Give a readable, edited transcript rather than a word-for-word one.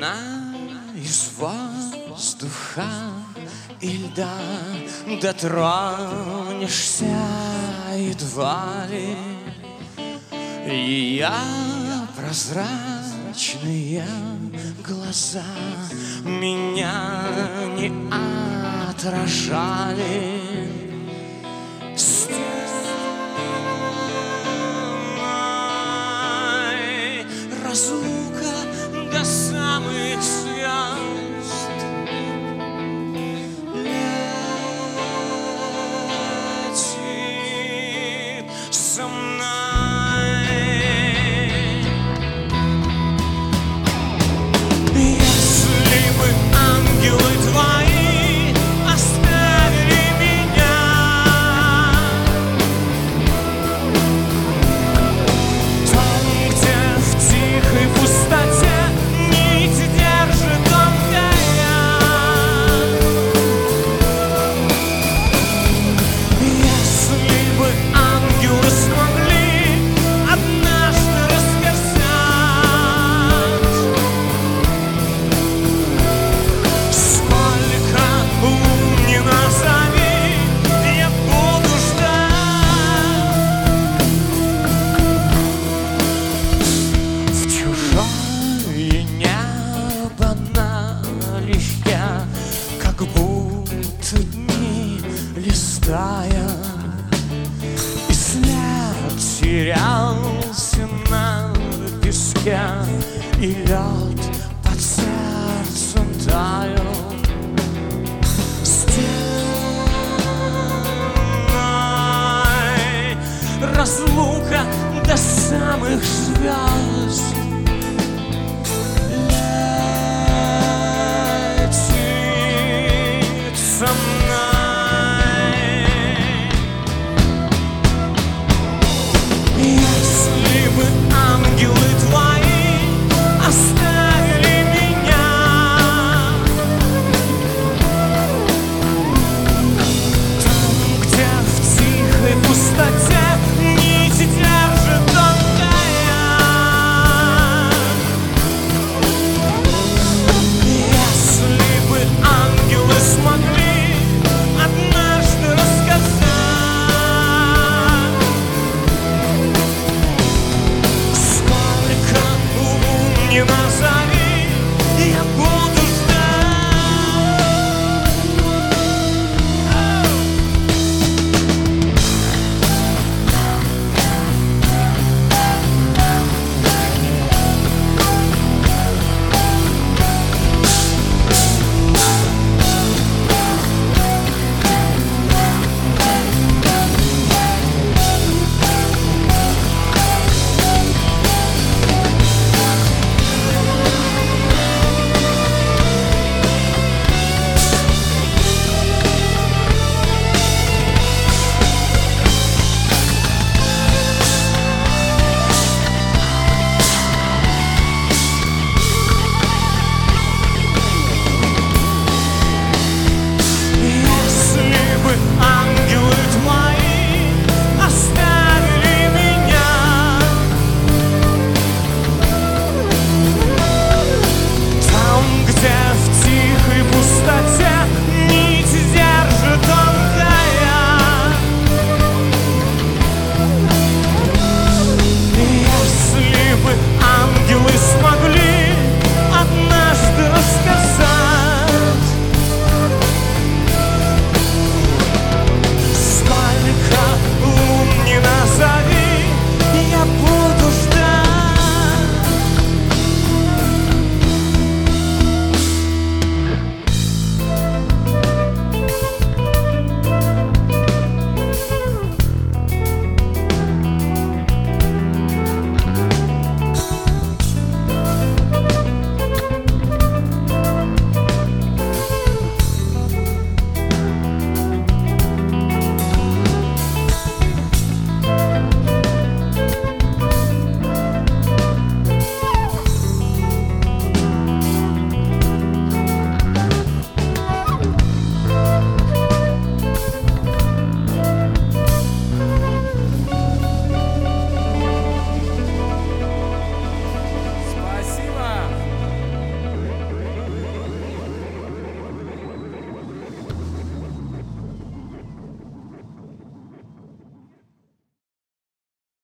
Она из воздуха и льда, дотронешься едва ли. Ее прозрачные глаза меня не отражали. Разлука до самых звезд летит со мной. Если бы ангелы твои оставили меня там, где в тихой пустоте нить держит только я. Если бы ангелы смогли однажды растерзать, сколько лун не назови, я буду ждать. В чужое небо налегке, как будто дни листая, и след терялся на песке, и лед под сердцем таял. Стеной разлука до самых звезд